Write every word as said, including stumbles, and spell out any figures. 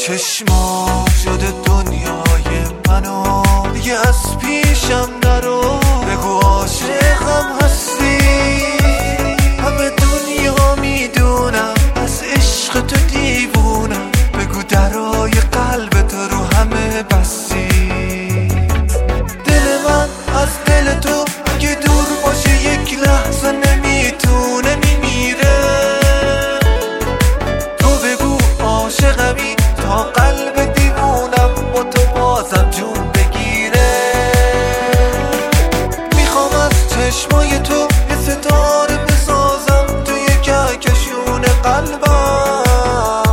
چشما شده دنیای منو دیگه از پیشم نرو، بگو عاشقم هستی. همه دنیا میدونم از عشق تو دیوونم، بگو درای قلب تو رو همه بستی. دل من از دل تو اگه دور باشه یک لحظه نمیتونه میمیره. تو بگو عاشقمی تا قلب دیوونم با تو بازم جون بگیره. میخوام از چشمای تو یه ستاره بسازم توی کهکشون قلبم.